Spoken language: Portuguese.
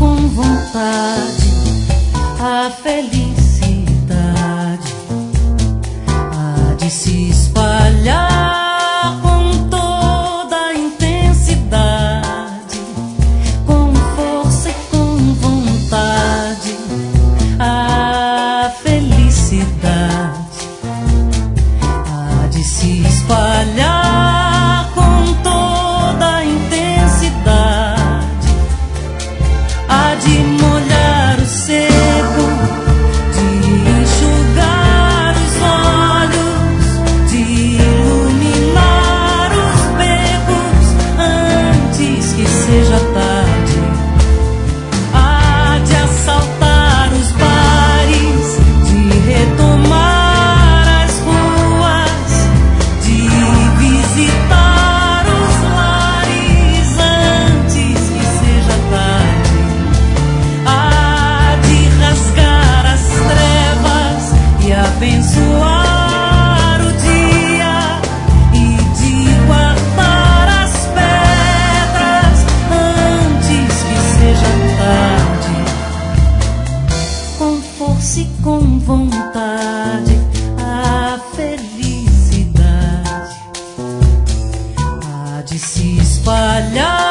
com vontade, a felicidade há de se espalhar com toda a intensidade, com força e com vontade, a felicidade há de se espalhar com toda a intensidade, há de molhar o seco, de enxugar os olhos, de iluminar os becos antes que seja tarde, há de assaltar os bares, de retomar as ruas, de visitar os lares antes que seja tarde, há de rasgar as trevas e abençoar o dia e de guardar as pedras antes que seja tarde, com força e com vontade, a felicidade há de se espalhar